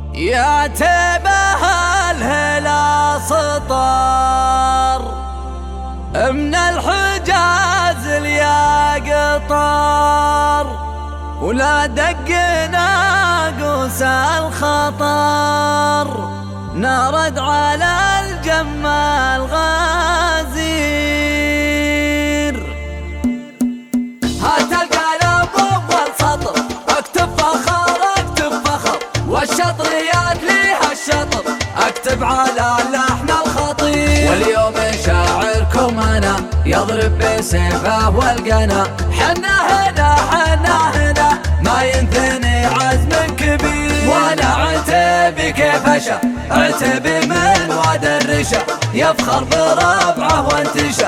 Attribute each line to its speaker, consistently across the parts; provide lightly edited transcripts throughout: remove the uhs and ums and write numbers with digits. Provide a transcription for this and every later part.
Speaker 1: يا تبه الهلا سطر من الحجاز ليا قطر ولا دقنا قوس الخطر نرد على الجمة الغازير. هات القلم اول سطر اكتب فخر اكتب فخر والشطريات ليها الشطر اكتب على اللحن الخطير. واليوم شاعركم انا يضرب بسيفه والقنا حنا هنا حنا هنا ما ينثني عزم كبير. وانا عتبي كيف اشا عتبي من واد الرشا يفخر بربعه وانتشى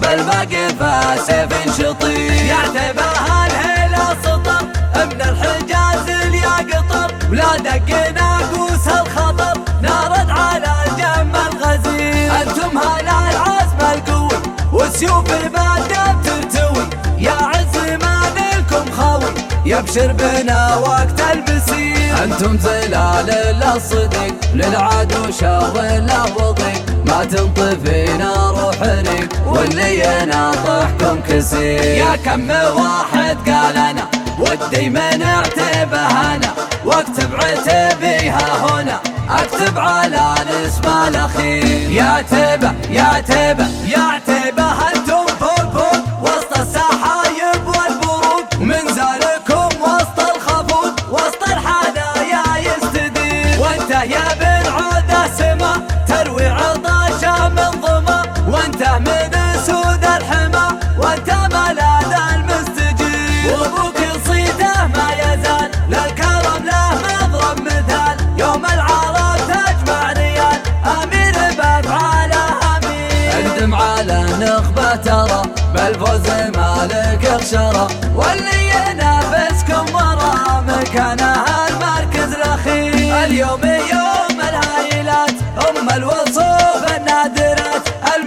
Speaker 1: بالمقفى سيف شطير. يعتبها الهلا سطر من الحجاز ليا قطر ولا دقنا قوس الخطر نرد على الجم الغزير. انتم هلا العزم القوي والسيوف البادة ترتوي يا عز ما نلكم خاوي يبشر بنا وقت المسير. انتم زلال الصديق للعدو شاول وضيق ما تنطفينا روح ريق واللي يناطحكم كسير. يا كم واحد قال انا ودي من اعتبه انا واكتب عتبيها هنا اكتب على الاسم الاخير. يا تبه يا تبه يا تبه انتم فوق فوق وسط السحايب والبرود من زاركم وسط الخفود وسط الحنايا يستدير. وانت يا بن عودة سما تروي عطاشا من ظما وانت من اسود الحما وانت ملاذ المستجير. وابوك صيته ما يزال للكرم له مضرب مثال يوم العرب تجمع ريال امير بافعاله امير. اندم على نخبه ترى بالفوز مالك اخشره واللي ينافسكم ورا مكانها المركز الاخير. اليوم يوم الهايلات ام الوصوف النادرات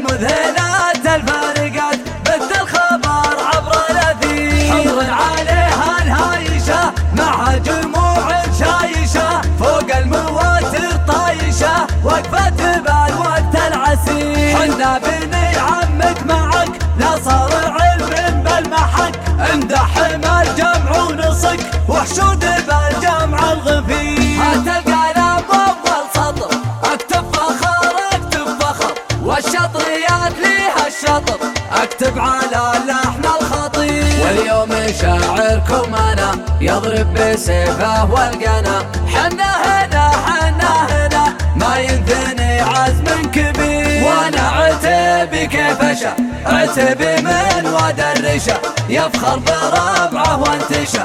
Speaker 1: المذهلات الفارقات بث الخبر عبر الاثير. حضر عليها الهايشه مع جموع شايشه فوق المواتر طايشه وقفه بال وقت العسير. حنا بني عمك معك لا صار علم بالمحك امدح ما الجمع ونصك وحشود بالجمع الغفير. هات القلم اول سطر اكتب فخر اكتب فخر والشطريات ليها الشطر اكتب على اللحن الخطير. واليوم شاعركم انا يضرب بسيفه والقنا حنا هنا حنا هنا ما ينثني عزم كبير. وانا عتبي كيف اشا عتبي من واد الرشا يفخر بربعه وانتشى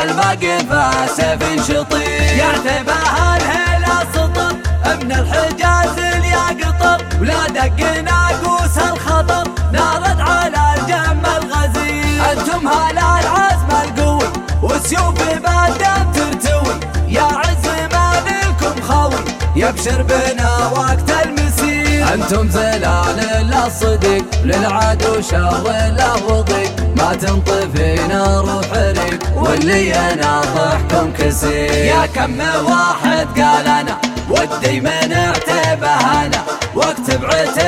Speaker 1: بالمقفى سيف شطير. يعتبها الهلا سطر من الحجاز ليا قطر ولا دقنا قوس الخطر نرد على الجم الغزير. انتم هلا العزم القوي والسيوف بادة ترتوي يا عز ما نلكم خاوي يبشر بنا وقت المسير. انتم زلال الصديق للعدو شاول وضيق ما تنطفينا روح ريق واللي يناطحكم كسير. يا كم واحد قال انا ودي من اعتبه انا واكتب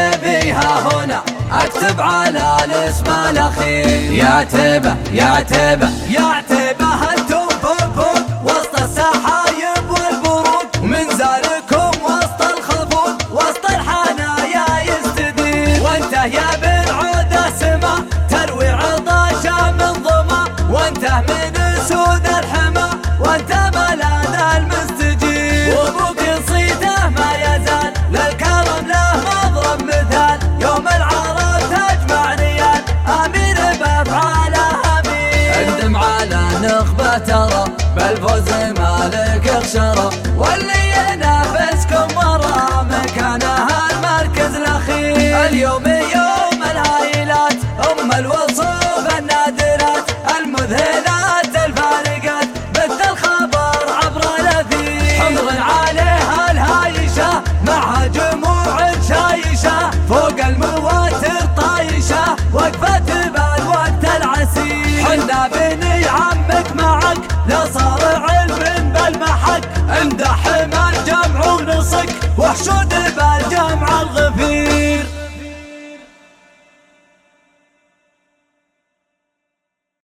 Speaker 1: عتبيها هنا اكتب على الاسم الاخير. يا تبه يا تبه يا تبه انتم فوق فوق وسط السحايب والبرود من زاركم وسط الخفود وسط الحنايا يستدير. وانت يا بن عودة سما تروي عطاشا من ظما وانت من اسود الحما وانت ملاذ المستجير. وابوك صيته ما يزال للكرم له مضرب مثال يوم العرب تجمع ريال امير بافعاله امير. اندم على نخبه ترى بالفوز مالك اخشره واللي ينافسكم ورا مكانها المركز الاخير. اليوم يوم الهايلات ام الوصوف النادرات المذهلات الفارقات بث الخبر عبر الاثير. حضر عليها الهايشه مع جموع شايشه فوق المواتر طايشه وقفه بال وقت العسير. حنا بني عمك معك لا صار علم وحشود بالجمع الغفير.